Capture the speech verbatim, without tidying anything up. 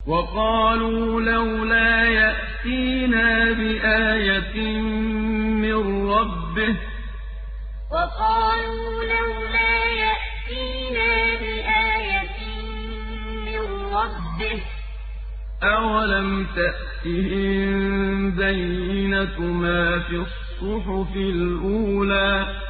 وقالوا لولا يأتينا بآية من ربه وقالوا لولا يأتينا بآية من ربه أولم تأتهم بينة ما في الصحف الأولى